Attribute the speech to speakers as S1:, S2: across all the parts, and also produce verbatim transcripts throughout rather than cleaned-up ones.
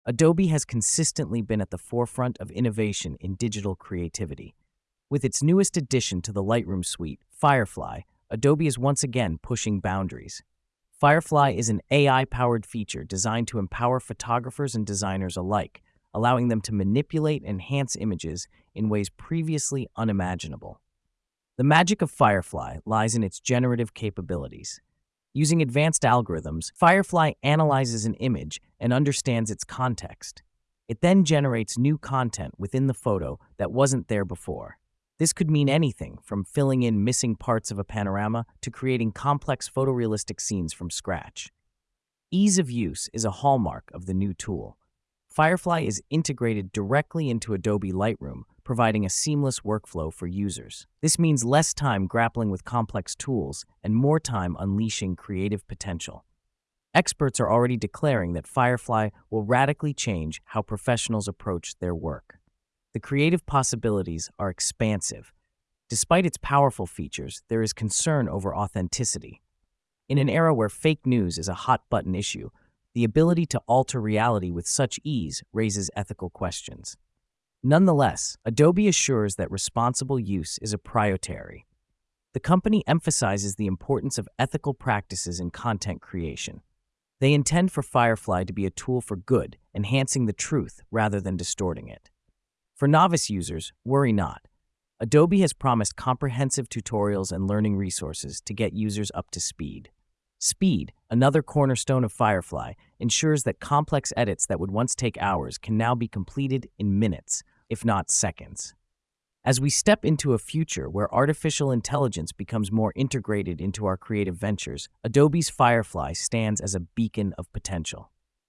S1: Adobe has consistently been at the forefront of innovation in digital creativity. With its newest addition to the Lightroom suite, Firefly, Adobe is once again pushing boundaries. Firefly is an A I-powered feature designed to empower photographers and designers alike, allowing them to manipulate and enhance images in ways previously unimaginable. The magic of Firefly lies in its generative capabilities. Using advanced algorithms, Firefly analyzes an image and understands its context. It then generates new content within the photo that wasn't there before. This could mean anything from filling in missing parts of a panorama to creating complex photorealistic scenes from scratch. Ease of use is a hallmark of the new tool. Firefly is integrated directly into Adobe Lightroom, providing a seamless workflow for users. This means less time grappling with complex tools and more time unleashing creative potential. Experts are already declaring that Firefly will radically change how professionals approach their work. The creative possibilities are expansive. Despite its powerful features, there is concern over authenticity. In an era where fake news is a hot-button issue, the ability to alter reality with such ease raises ethical questions. Nonetheless, Adobe assures that responsible use is a priority. The company emphasizes the importance of ethical practices in content creation. They intend for Firefly to be a tool for good, enhancing the truth rather than distorting it. For novice users, worry not. Adobe has promised comprehensive tutorials and learning resources to get users up to speed. Speed, another cornerstone of Firefly, ensures that complex edits that would once take hours can now be completed in minutes, if not seconds. As we step into a future where artificial intelligence becomes more integrated into our creative ventures, Adobe's Firefly stands as a beacon of potential.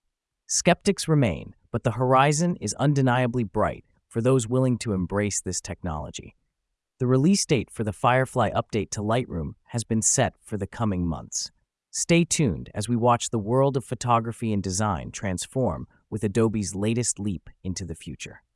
S1: Skeptics remain, but the horizon is undeniably bright for those willing to embrace this technology. The release date for the Firefly update to Lightroom has been set for the coming months. Stay tuned as we watch the world of photography and design transform with Adobe's latest leap into the future.